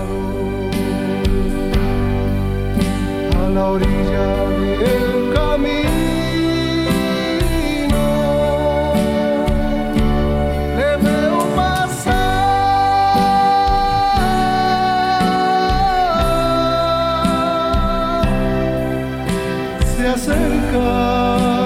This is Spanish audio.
a la orilla del camino. Le veo pasar, se acerca.